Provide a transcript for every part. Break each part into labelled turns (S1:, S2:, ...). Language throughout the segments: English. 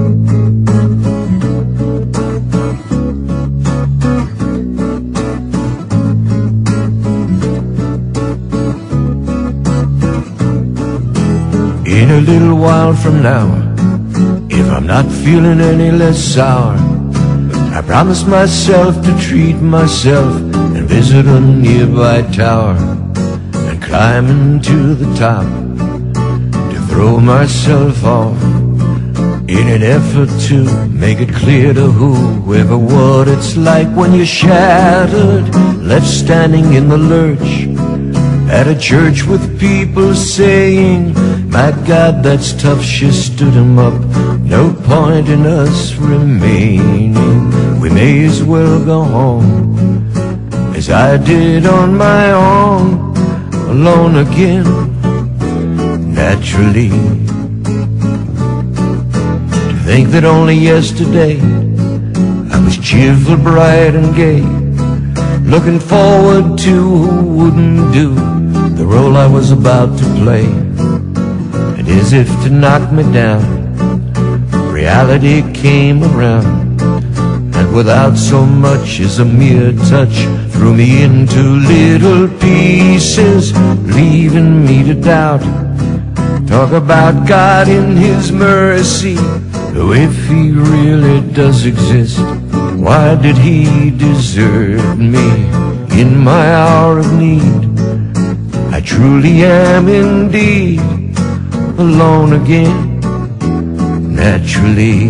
S1: In a little while from now, if I'm not feeling any less sour, I promise myself to treat myself and visit a nearby tower and climb into the top to throw myself off, in an effort to make it clear to whoever what it's like when you're shattered, left standing in the lurch at a church with people saying, "My God, that's tough, she stood him up, no point in us remaining. We may as well go home, as I did on my own, alone again, naturally." To think that only yesterday I was cheerful, bright and gay, looking forward to who wouldn't do the role I was about to play. And as if to knock me down, reality came around, and without so much as a mere touch, threw me into little pieces, leaving me to doubt. Talk about God in His mercy, oh, if He really does exist, why did He desert me in my hour of need? I truly am indeed alone again, naturally.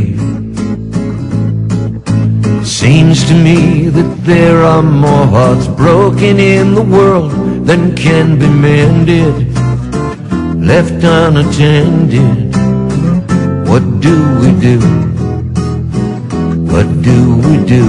S1: Seems to me that there are more hearts broken in the world than can be mended, left unattended. What do we do? What do we do?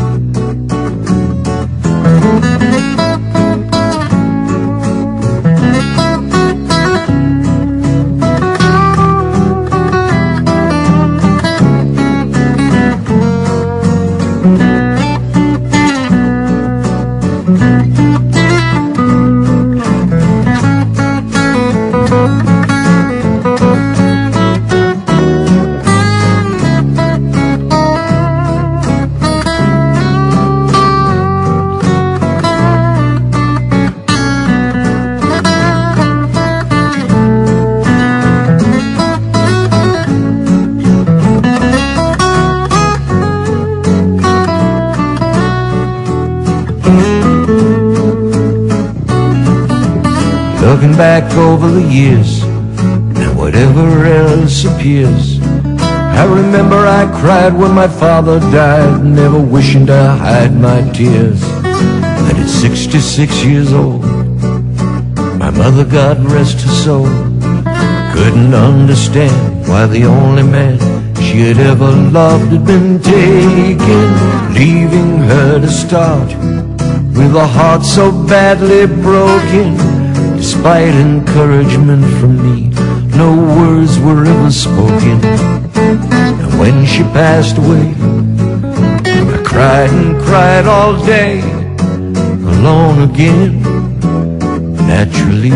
S1: Looking back over the years and whatever else appears, I remember I cried when my father died, never wishing to hide my tears. And at 66 years old, my mother, God rest her soul, couldn't understand why the only man she had ever loved had been taken, leaving her to start with a heart so badly broken. Despite encouragement from me, no words were ever spoken. And when she passed away, I cried and cried all day, alone again, naturally.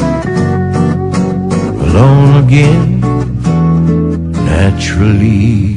S1: Alone again, naturally.